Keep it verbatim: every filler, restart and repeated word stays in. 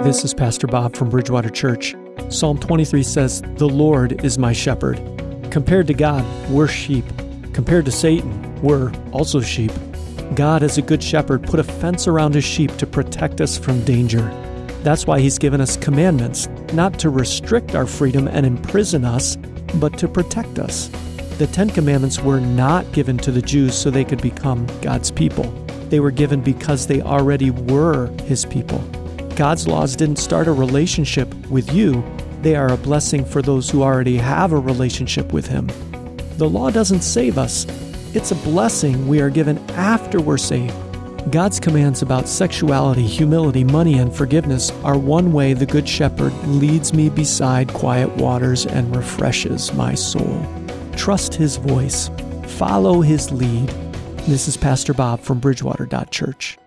This is Pastor Bob from Bridgewater Church. Psalm twenty-three says, "The Lord is my shepherd." Compared to God, we're sheep. Compared to Satan, we're also sheep. God, as a good shepherd, put a fence around his sheep to protect us from danger. That's why he's given us commandments, not to restrict our freedom and imprison us, but to protect us. The Ten Commandments were not given to the Jews so they could become God's people. They were given because they already were his people. God's laws didn't start a relationship with you. They are a blessing for those who already have a relationship with him. The law doesn't save us. It's a blessing we are given after we're saved. God's commands about sexuality, humility, money, and forgiveness are one way the Good Shepherd leads me beside quiet waters and refreshes my soul. Trust his voice. Follow his lead. This is Pastor Bob from Bridgewater Church.